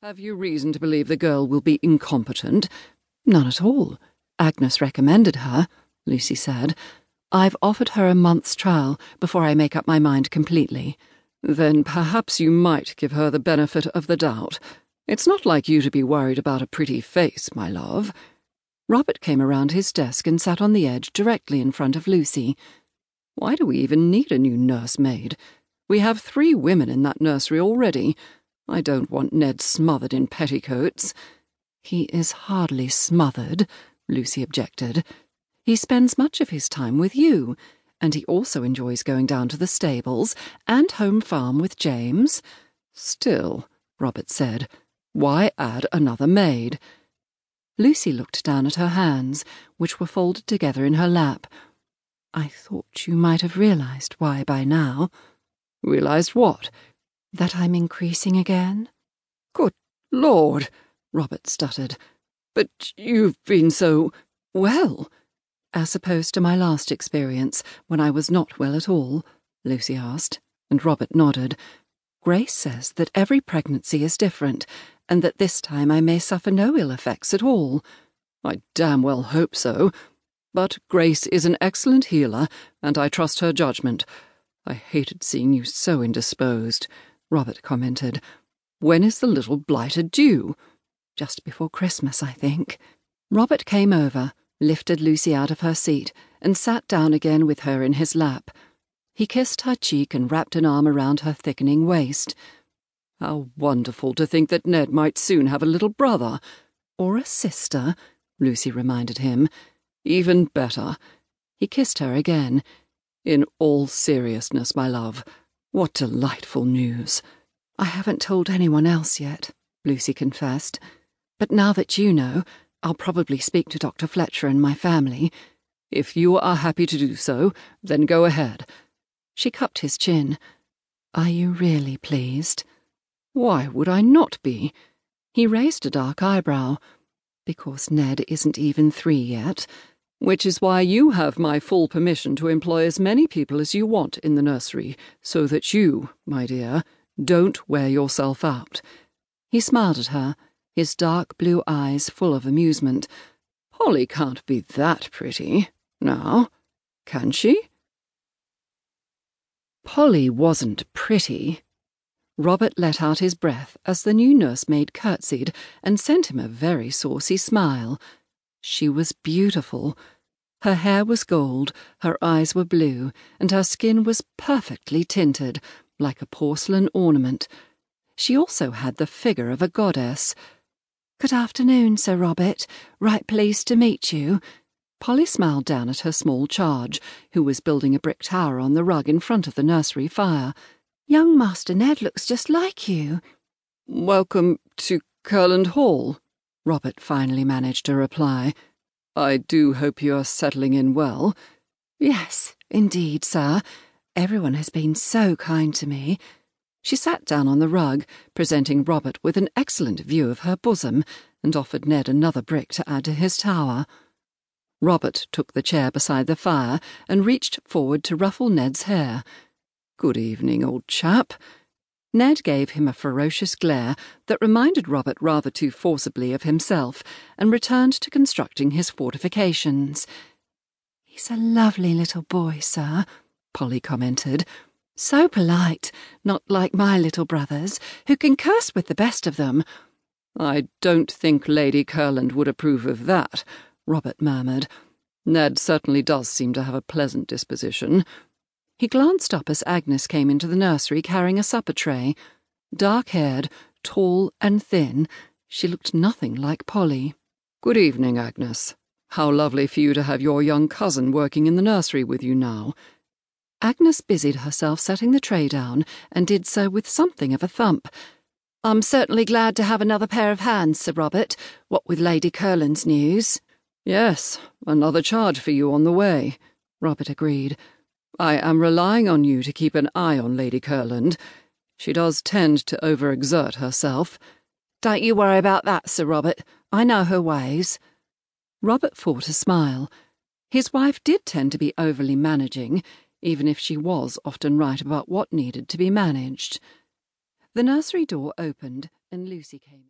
Have you reason to believe the girl will be incompetent? None at all. Agnes recommended her, Lucy said. I've offered her a month's trial before I make up my mind completely. Then perhaps you might give her the benefit of the doubt. It's not like you to be worried about a pretty face, my love. Robert came around his desk and sat on the edge directly in front of Lucy. Why do we even need a new nursemaid? We have 3 women in that nursery already. I don't want Ned smothered in petticoats. He is hardly smothered, Lucy objected. He spends much of his time with you, and he also enjoys going down to the stables and home farm with James. Still, Robert said, why add another maid? Lucy looked down at her hands, which were folded together in her lap. I thought you might have realized why by now. Realized what? That I'm increasing again? Good Lord, Robert stuttered. But you've been so well. As opposed to my last experience, when I was not well at all, Lucy asked, and Robert nodded. Grace says that every pregnancy is different, and that this time I may suffer no ill effects at all. I damn well hope so. But Grace is an excellent healer, and I trust her judgment. I hated seeing you so indisposed, Robert commented. When is the little blighter due? Just before Christmas, I think. Robert came over, lifted Lucy out of her seat, and sat down again with her in his lap. He kissed her cheek and wrapped an arm around her thickening waist. How wonderful to think that Ned might soon have a little brother. Or a sister, Lucy reminded him. Even better. He kissed her again. In all seriousness, my love, what delightful news. I haven't told anyone else yet, Lucy confessed. But now that you know, I'll probably speak to Dr. Fletcher and my family. If you are happy to do so, then go ahead. She cupped his chin. Are you really pleased? Why would I not be? He raised a dark eyebrow. Because Ned isn't even 3 yet. Which is why you have my full permission to employ as many people as you want in the nursery, so that you, my dear, don't wear yourself out. He smiled at her, his dark blue eyes full of amusement. Polly can't be that pretty, now, can she? Polly wasn't pretty. Robert let out his breath as the new nursemaid curtsied and sent him a very saucy smile. She was beautiful. Her hair was gold, her eyes were blue, and her skin was perfectly tinted, like a porcelain ornament. She also had the figure of a goddess. Good afternoon, Sir Robert. Right pleased to meet you. Polly smiled down at her small charge, who was building a brick tower on the rug in front of the nursery fire. Young Master Ned looks just like you. Welcome to Curland Hall, Robert finally managed to reply. I do hope you are settling in well. Yes, indeed, sir. Everyone has been so kind to me. She sat down on the rug, presenting Robert with an excellent view of her bosom, and offered Ned another brick to add to his tower. Robert took the chair beside the fire and reached forward to ruffle Ned's hair. Good evening, old chap. Ned gave him a ferocious glare that reminded Robert rather too forcibly of himself, and returned to constructing his fortifications. He's a lovely little boy, sir, Polly commented. So polite, not like my little brothers, who can curse with the best of them. I don't think Lady Curland would approve of that, Robert murmured. Ned certainly does seem to have a pleasant disposition. He glanced up as Agnes came into the nursery carrying a supper tray. Dark-haired, tall and thin, she looked nothing like Polly. Good evening, Agnes. How lovely for you to have your young cousin working in the nursery with you now. Agnes busied herself setting the tray down, and did so with something of a thump. I'm certainly glad to have another pair of hands, Sir Robert, what with Lady Curland's news. Yes, another charge for you on the way, Robert agreed. I am relying on you to keep an eye on Lady Curland. She does tend to overexert herself. Don't you worry about that, Sir Robert. I know her ways. Robert fought a smile. His wife did tend to be overly managing, even if she was often right about what needed to be managed. The nursery door opened, and Lucy came in.